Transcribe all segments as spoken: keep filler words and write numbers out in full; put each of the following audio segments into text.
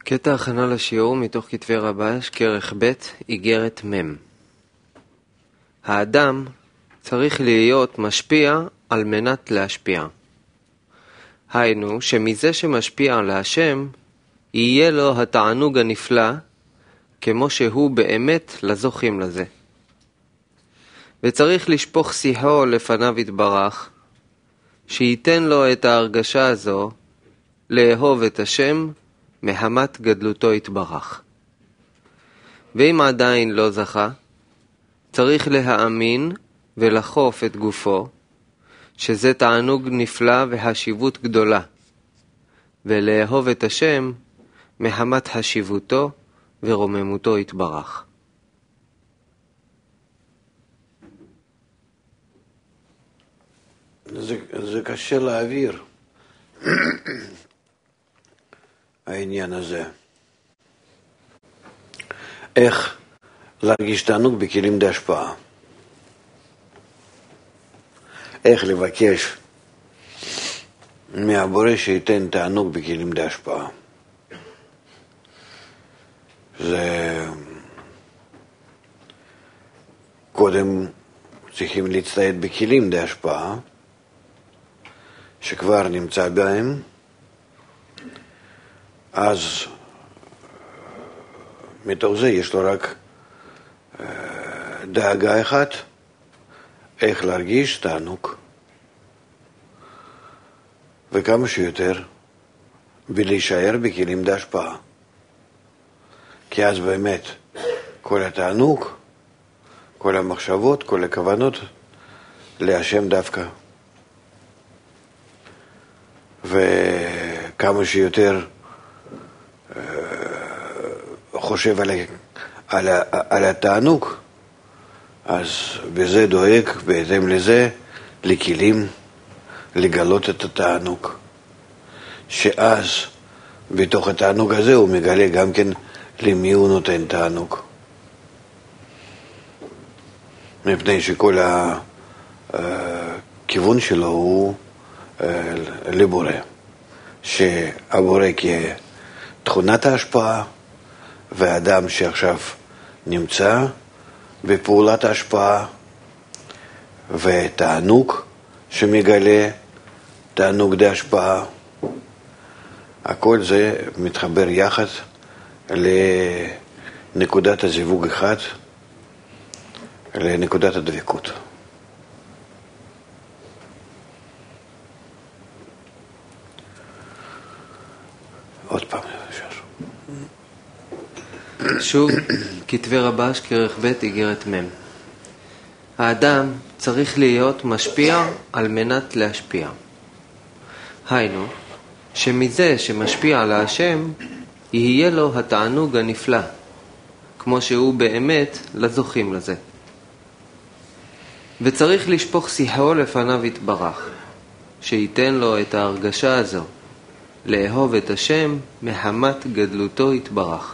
קטע הכנה לשיעור מתוך כתבי רבש, כרך ב', איגרת מ'. האדם צריך להיות משפיע על מנת להשפיע. היינו שמזה שמשפיע על השם, יהיה לו התענוג הנפלא, כמו שהוא באמת לזוכים לזה. וצריך לשפוך שיחו לפניו יתברך, שייתן לו את ההרגשה הזו, לאהוב את השם, מהמת גדלותו יתברך. ואם עדיין לא זכה, צריך להאמין ולחוף את גופו, שזה תענוג נפלא והשיבות גדולה, ולאהוב את השם מהמת חשיבותו ורוממותו יתברך. זה, זה קשה להעביר העניין הזה. איך להרגיש תענוג בכלים דהשפעה. איך לבקש מהבורא שייתן תענוג בכלים דהשפעה. זה קודם צריכים להצטייד בכלים דהשפעה שכבר נמצא בהם, אז מתוך זה יש לו רק דאגה אחת, איך להרגיש תענוג, וכמה שיותר ולהישאר בכלים דהשפעה, כי אז באמת כל התענוג, כל המחשבות, כל הכוונות להשם דווקא, וכמה שיותר חושב על, על, על התענוג, אז בזה דואג, בהתאם לזה, לכלים לגלות את התענוג. שאז בתוך התענוג הזה הוא מגלה גם כן למי הוא נותן תענוג. מפני שכל הכיוון שלו הוא לבורא. שהבורא כתכונת ההשפעה, והאדם שעכשיו נמצא בפעולת ההשפעה, ותענוג שמגלה תענוג דהשפעה, הכל זה מתחבר יחד לנקודת הזיווג אחד, לנקודת הדבקות. עוד פעם אפשר. שוב, כתבי רבש, כרך ב', איגרת מ'. האדם צריך להיות משפיע על מנת להשפיע. היינו, שמזה שמשפיע על השם, יהיה לו התענוג הנפלא, כמו שהוא באמת לזוכים לזה. וצריך לשפוך שיחו לפניו יתברך, שייתן לו את ההרגשה הזו, לאהוב את השם מהמת גדלותו יתברך.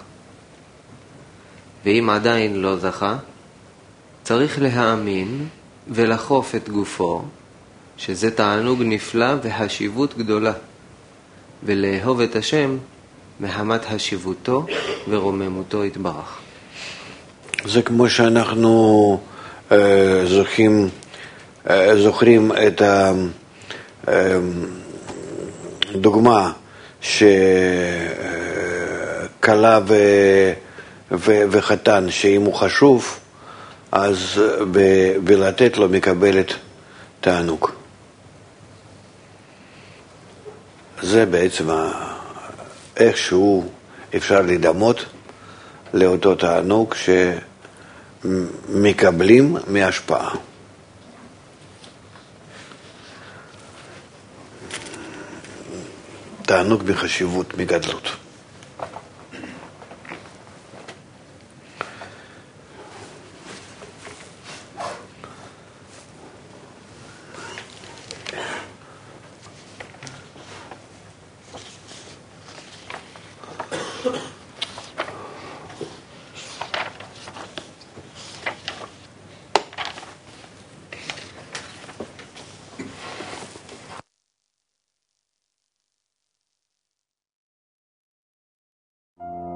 ואם עדיין לא זכה, צריך להאמין ולחוף את גופו, שזה תענוג נפלא והשיבות גדולה, ולאהוב את השם מהמת חשיבותו ורוממותו יתברך. זה כמו שאנחנו אה, זוכים, אה, זוכרים את הדוגמה שכלה ו... ו- וחתן, שאם הוא חשוב, אז ב- בלתת לו מקבלת תענוג. זה בעצם איכשהו אפשר לדמות לאותו תענוג שמקבלים מהשפעה. תענוג בחשיבות, מגדלות.